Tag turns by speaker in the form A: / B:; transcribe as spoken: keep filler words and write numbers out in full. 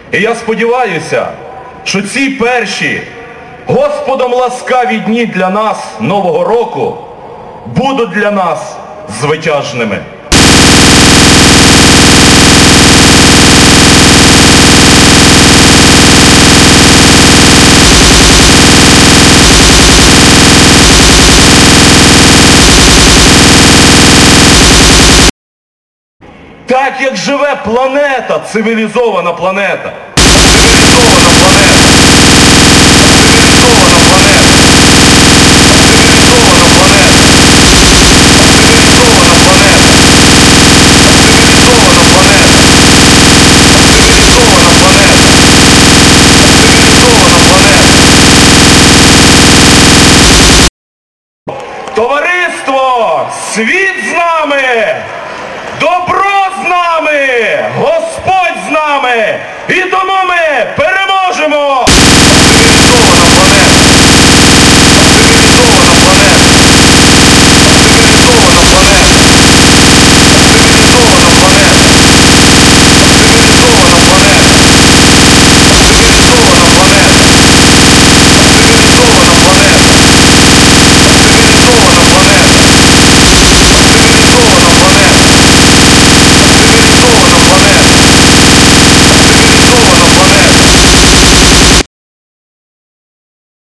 A: І я сподіваюся, що ці перші Господом ласкаві дні для нас Нового року будуть для нас звитяжними. Так, як живе планета, цивілізована планета. Цивілізована планета. Цивілізована планета. Цивілізована планета. Цивілізована планета. Цивілізована планета. Цивілізована планета. Цивілізована планета. Товариство! Світ з нами! Добро з нами! Господь з нами! І тому ми переможемо!